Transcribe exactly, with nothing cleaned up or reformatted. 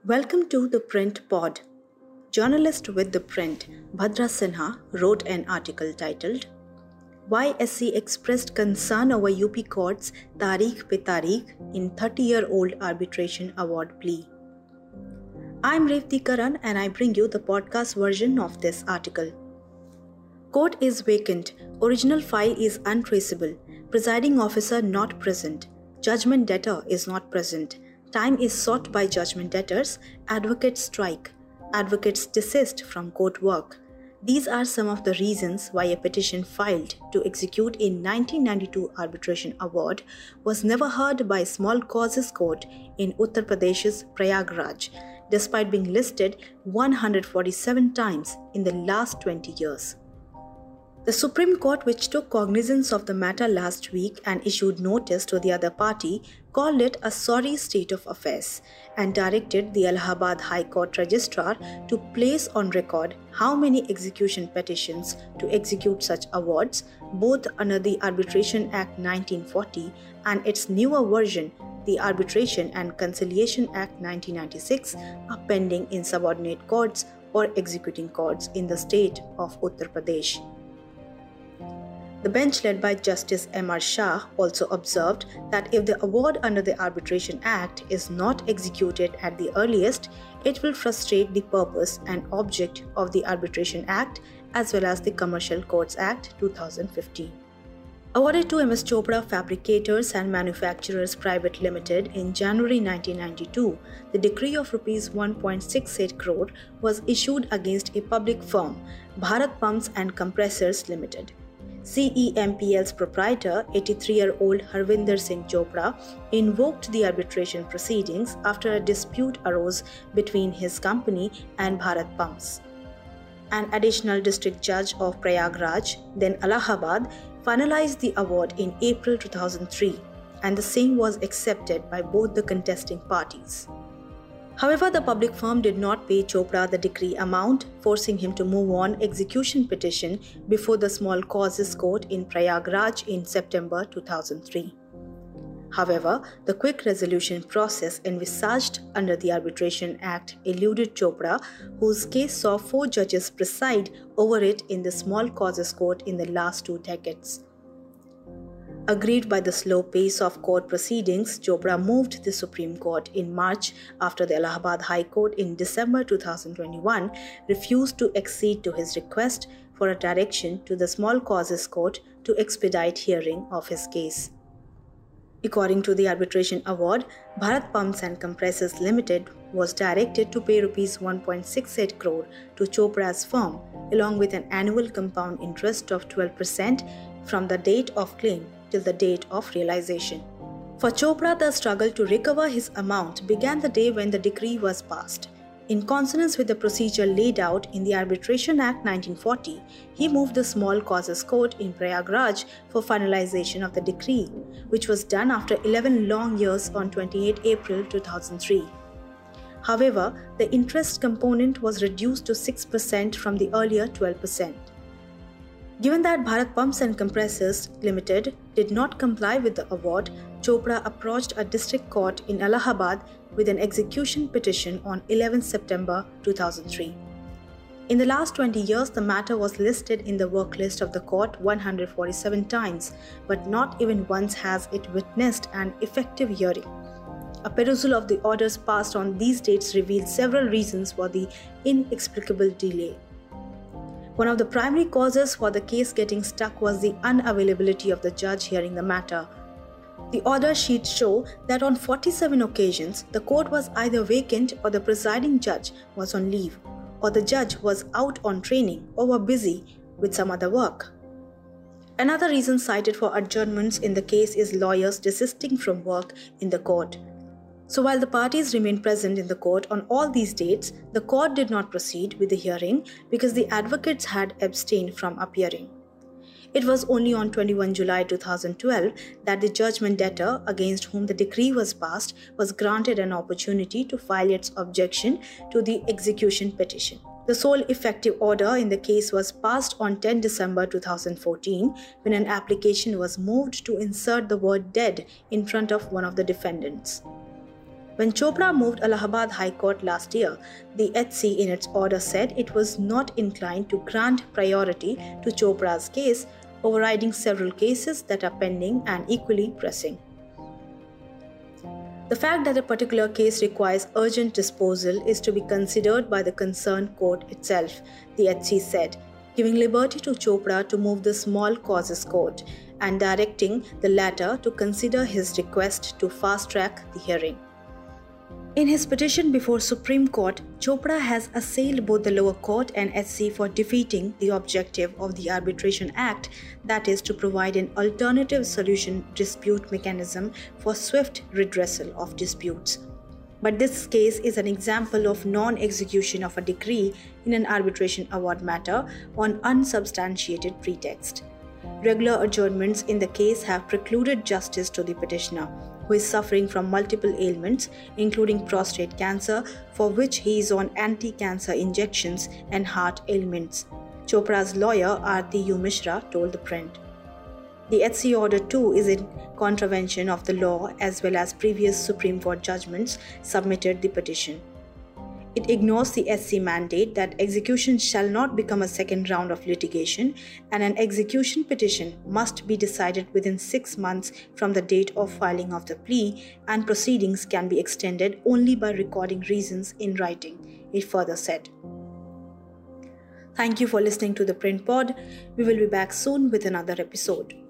Welcome to the Print Pod. Journalist with the Print, Bhadra Sinha, wrote an article titled Why S C Expressed Concern Over U P Court's Tarikh Pe Tarikh in thirty-year-old Arbitration Award Plea. I'm Revati Karan and I bring you the podcast version of this article. Court is vacant. Original file is untraceable. Presiding officer not present. Judgment debtor is not present. Time is sought by judgment debtors. Advocates strike. Advocates desist from court work. These are some of the reasons why a petition filed to execute a nineteen ninety-two arbitration award was never heard by Small Causes Court in Uttar Pradesh's Prayagraj, despite being listed one hundred forty-seven times in the last twenty years. The Supreme Court, which took cognizance of the matter last week and issued notice to the other party, called it a sorry state of affairs and directed the Allahabad High Court Registrar to place on record how many execution petitions to execute such awards, both under the Arbitration Act nineteen forty and its newer version, the Arbitration and Conciliation Act nineteen ninety-six, are pending in subordinate courts or executing courts in the state of Uttar Pradesh. The bench led by Justice M R Shah also observed that if the award under the Arbitration Act is not executed at the earliest, it will frustrate the purpose and object of the Arbitration Act as well as the Commercial Courts Act two thousand fifteen. Awarded to M S Chopra Fabricators and Manufacturers Private Limited in January nineteen ninety-two, the decree of rupees one point six eight crore was issued against a public firm, Bharat Pumps and Compressors Limited. C E M P L's proprietor, eighty-three-year-old Harvinder Singh Chopra, invoked the arbitration proceedings after a dispute arose between his company and Bharat Pumps. An additional district judge of Prayagraj, then Allahabad, finalized the award in April two thousand three, and the same was accepted by both the contesting parties. However, the public firm did not pay Chopra the decree amount, forcing him to move on execution petition before the Small Causes Court in Prayagraj in September two thousand three. However, the quick resolution process envisaged under the Arbitration Act eluded Chopra, whose case saw four judges preside over it in the Small Causes Court in the last two decades. Aggrieved by the slow pace of court proceedings, Chopra moved the Supreme Court in March after the Allahabad High Court in December two thousand twenty-one refused to accede to his request for a direction to the Small Causes Court to expedite hearing of his case. According to the arbitration award, Bharat Pumps and Compressors Limited was directed to pay rupees one point six eight crore to Chopra's firm, along with an annual compound interest of twelve percent from the date of claim till the date of realization. For Chopra, the struggle to recover his amount began the day when the decree was passed. In consonance with the procedure laid out in the Arbitration Act nineteen forty, he moved the Small Causes Court in Prayagraj for finalization of the decree, which was done after eleven long years on twenty-eighth April two thousand three. However, the interest component was reduced to six percent from the earlier twelve percent. Given that Bharat Pumps and Compressors Limited did not comply with the award, Chopra approached a district court in Allahabad with an execution petition on eleventh September two thousand three. In the last twenty years, the matter was listed in the work list of the court one hundred forty-seven times, but not even once has it witnessed an effective hearing. A perusal of the orders passed on these dates revealed several reasons for the inexplicable delay. One of the primary causes for the case getting stuck was the unavailability of the judge hearing the matter. The order sheets show that on forty-seven occasions, the court was either vacant or the presiding judge was on leave, or the judge was out on training or were busy with some other work. Another reason cited for adjournments in the case is lawyers desisting from work in the court. So while the parties remained present in the court on all these dates, the court did not proceed with the hearing because the advocates had abstained from appearing. It was only on twenty-first of July two thousand twelve that the judgment debtor against whom the decree was passed was granted an opportunity to file its objection to the execution petition. The sole effective order in the case was passed on tenth December two thousand fourteen when an application was moved to insert the word dead in front of one of the defendants. When Chopra moved Allahabad High Court last year, the H C in its order said it was not inclined to grant priority to Chopra's case, overriding several cases that are pending and equally pressing. The fact that a particular case requires urgent disposal is to be considered by the concerned court itself, the H C said, giving liberty to Chopra to move the small causes court and directing the latter to consider his request to fast-track the hearing. In his petition before Supreme Court, Chopra has assailed both the lower court and H C for defeating the objective of the Arbitration Act, that is to provide an alternative solution dispute mechanism for swift redressal of disputes. But this case is an example of non-execution of a decree in an arbitration award matter on unsubstantiated pretext. Regular adjournments in the case have precluded justice to the petitioner, who is suffering from multiple ailments, including prostate cancer, for which he is on anti-cancer injections, and heart ailments. Chopra's lawyer, Aarti U. Mishra, told the print. The H C order too is in contravention of the law as well as previous Supreme Court judgments, submitted the petition. It ignores the H C mandate that execution shall not become a second round of litigation, and an execution petition must be decided within six months from the date of filing of the plea, and proceedings can be extended only by recording reasons in writing, it further said. Thank you for listening to the Print Pod. We will be back soon with another episode.